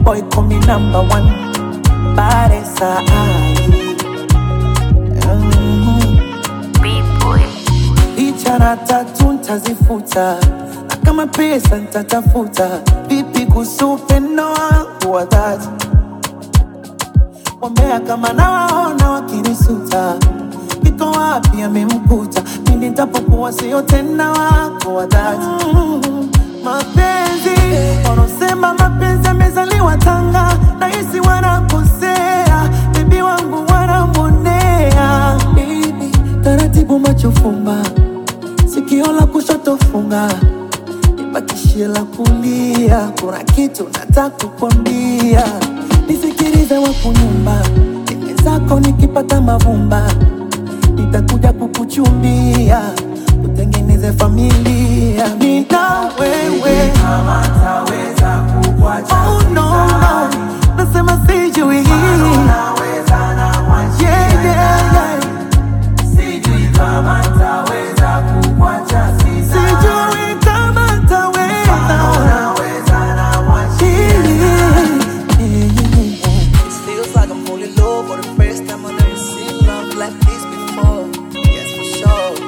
boy call me number one. Paresa B-boy. Ichara tatu ntazifuta, na kama pesa ntatafuta. Vipi kuhusu upendo wangu wa dhati? Wambea kama nawaona wakinisuta, kiko wapi amemkuta? Pindi nitapokuwa sio tena wako wa dhati. Mapenzi wanaosema mapenzi yamezaliwa Tanga, nahisi wanakosea. Bibi wangu wanamwonea. Baby, taratibu macho fumba, sikio la kushoto funga, nibakishie la kulia. Kuna kitu nataka kukwambia, nisikilize wakunyumba. Dime zako nikipata mavumba, nitakuja kukuchumbia, tutengeneze familia. Nina wewe kama taweza kukuacha. oh no, no. Nasema sijui Naweza na mwachia. yeah, yeah, yeah. Sijui kama taweza kukuacha. Sijui kama ntaweza. Naweza na mwachia. It feels like I'm falling low for the first time. I've never seen love like this before. Yes, for sure.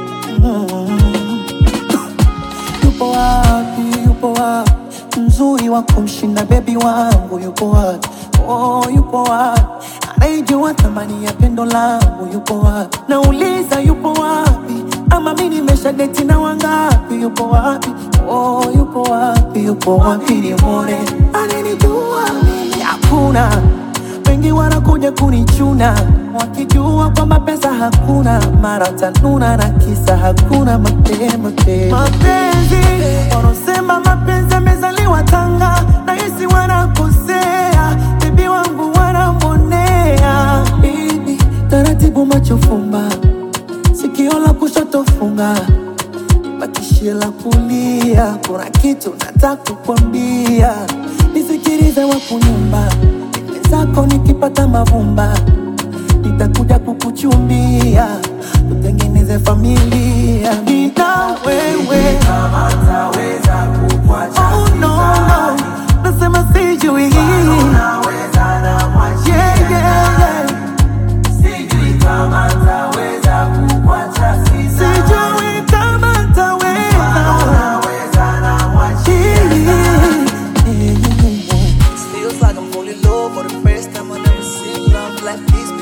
Yupo wapi, yupo wapi mzuri wa kumshinda baby wangu? Yupo wapi? Oh, yupo wapi anayejua thamani ya pendo langu? Yupo wapi? Nauliza yupo wapi? Ama mimi nimeshadeti na wangapi? Yupo wapi? Oh, yupo wapi? Yupo wapi nimuone? Ananijua mimi hakuna, wengi wanakuja kunichuna wakijua kwamba pesa hakuna, mara tanuna na kisa hakuna mapenzi. Wanaosema mapenzi yamezaliwa Tanga, nahisi wanakosea. Bibi wangu wanamwonea. Baby, taratibu macho fumba, sikio la kushoto funga, bakishie la kulia. Kuna kitu nataka kukwambia, nisikilize wakunyumba. Dime zako nikipata mavumba, nitakuja kukuchumbia, tutengeneze familia. Nina wewe Kama taweza kukuacha. oh no, no. Nasema sijui Naweza na mwachia. yeah, yeah, yeah. Sijui kama taweza kukuacha. Sijui kama ntaweza. Naweza na mwachia. It feels like I'm falling low for the first time. I've never seen love like this